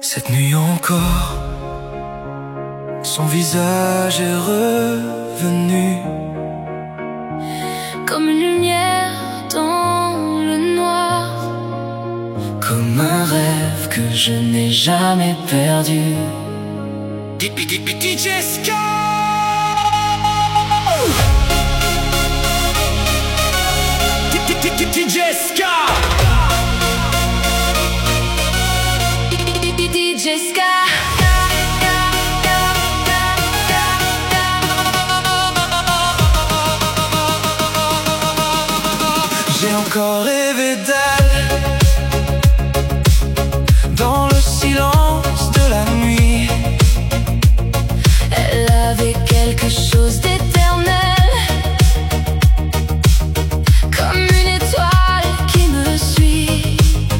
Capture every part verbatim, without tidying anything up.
Cette nuit encore, son visage est revenu comme une lumière dans le noir, comme un rêve que je n'ai jamais perdu. D J Ska, D J Ska, D J Ska. J'ai encore rêvé d'elle dans le silence de la nuit. Elle avait quelque chose d'éternel, comme une étoile qui me suit,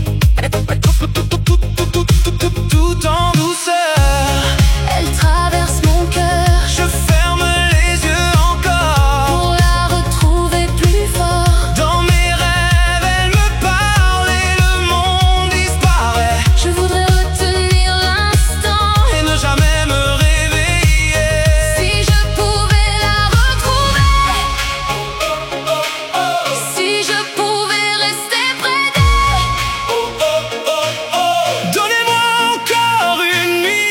tout en douceur. elle traverse mon cœur. Je ferme les yeux encore Pour la retrouver plus fort. dans mes rêves, elle me parle et le monde disparaît. Je voudrais retenir l'instant Et ne jamais me réveiller. si je pouvais la retrouver, si je pouvais rester près d'elle. Donnez-moi encore une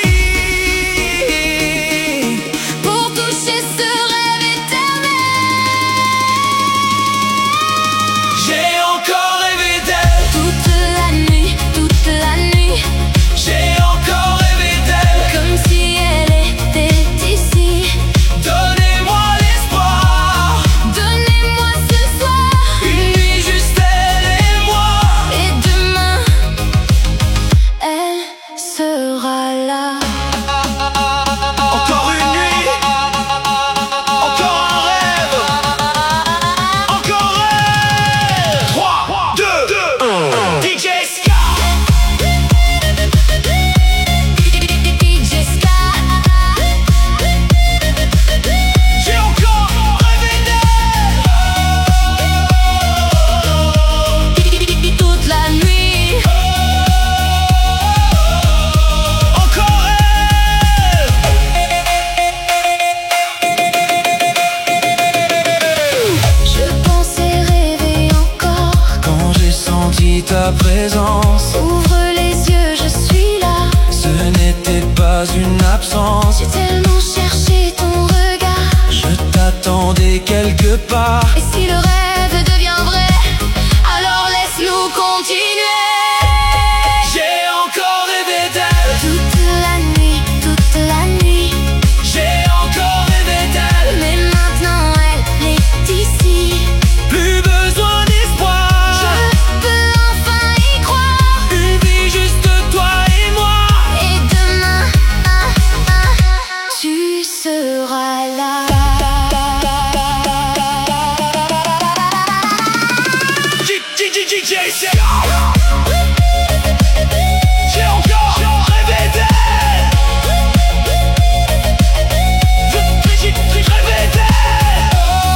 nuit Pour toucher ce rêve éternel. J'ai encore rêvé d'elle, Toute la nuit, toute la nuit, j'ai encore rêvé d'elle. comme si elle était ici. Donnez-moi l'espoir, Donnez-moi ce soir une nuit juste elle et moi. et demain, elle sera là. Encore une nuit, encore un rêve, encore rêve. Trois, deux, un. D J Ska. D J Ska. J'ai encore rêvé d'elle. Toute la nuit, Encore elle. je pensais rêver encore. Quand j'ai senti ta présence, Ouvre les yeux, je suis là. ce n'était pas une absence. J'ai tellement cherché ton regard. Je t'attendais quelque part. Et si le rêve devient vrai, alors laisse-nous continuer. J'ai encore rêvé d'elle. Toute la nuit, toute la nuit, J'ai encore rêvé d'elle. mais maintenant elle est ici. Plus besoin Je d'espoir. peux enfin y croire. Une vie juste toi et moi. Et demain, ah, ah, tu seras là. D J Ska. J'ai encore rêvé d'elle. J'ai rêvé d'elle.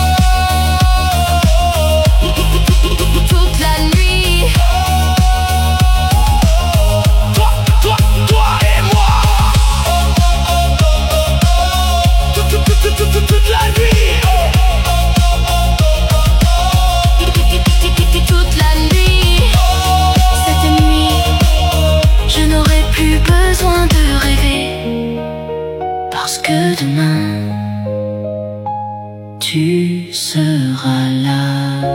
Toute la nuit, Toi, toi, toi et moi. Toute, toute, toute, toute, toute, toute la nuit. toute la nuit. Cette nuit, je n'aurai plus besoin de rêver, parce que demain, tu seras là.